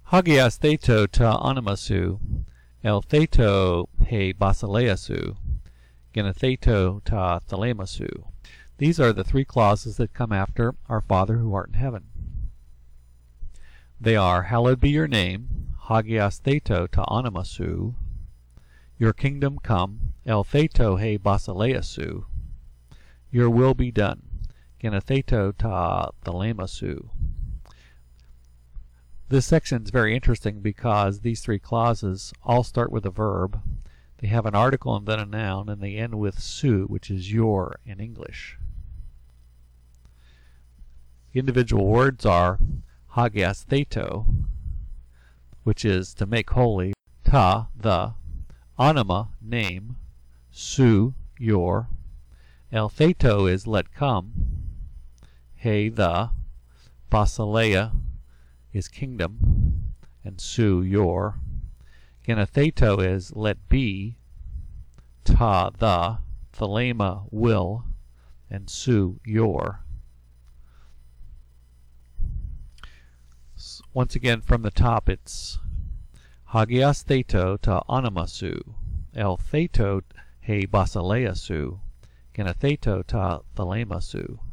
Hagias theto ta onimasu, el theto he basileasu, genetheto ta thalemasu. These are the three clauses that come after Our Father who art in heaven. They are, hallowed be your name, hagias theto ta onimasu, your kingdom come, el theto he basileasu, your will be done, genetheto ta thalemasu. This section is very interesting because these three clauses all start with a verb. They have an article and then a noun, and they end with su, which is your in English. The individual words are hagias theto, which is to make holy, ta, the, anima, name, su, your, el theto is let come, he, the, basileia is kingdom, and su, your. Genetheto is let be, ta, the, thelema, will, and su, your. Once again from the top it's hagias theto ta onimasu, el theto he basileasu, genetheto ta thalemasu.